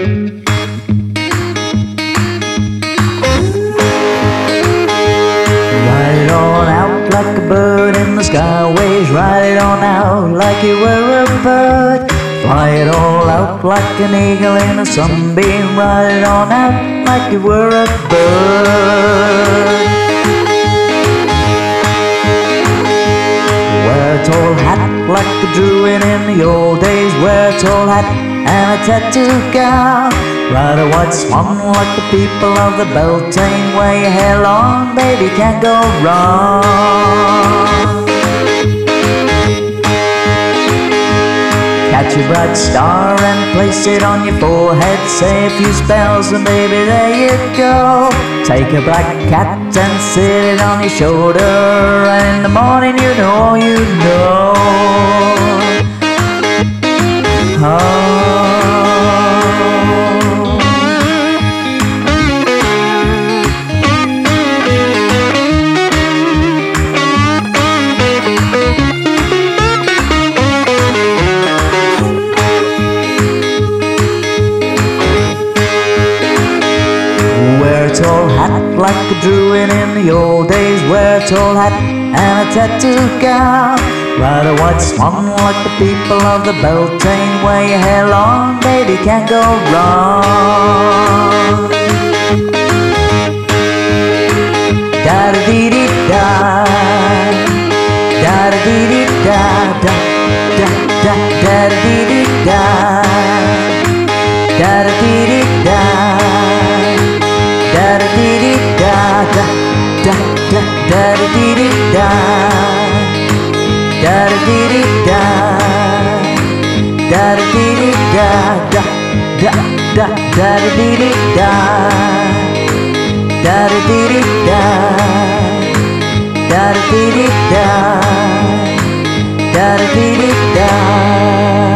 Ride it on out like a bird in the skyways. Ride it on out like you were a bird. Fly it all out like an eagle in a sunbeam. Ride it on out like you were a bird. Wear a tall hat like the Druid in the old days. Wear a tall hat and a tattoo gown. Ride a white swan like the people of the Beltane. Wear your hair long, baby, can't go wrong. Catch a bright star and place it on your forehead. Say a few spells and baby, there you go. Take a black cat and sit it on your shoulder. And in the morning you know all you know. Oh. Wear a tall hat like a Druid in the old days. Wear a tall hat and a tattoo gown. Ride a white swan like the people of the Beltane. Wear your hair long, baby, can't go wrong. Da-da-dee-dee-da, da-da-dee-dee-da, da-da-da-da-dee-dee-da, da-da-dee-dee-da, da-da-dee-dee-da, da-da-da-da-dee-dee-da, da-da-dee-dee-da, da-da-dee-dee-da, da-da-da-da-dee-dee-da, da-da-dee-dee-da, da-da-dee-dee-da, da-da-dee-dee-da.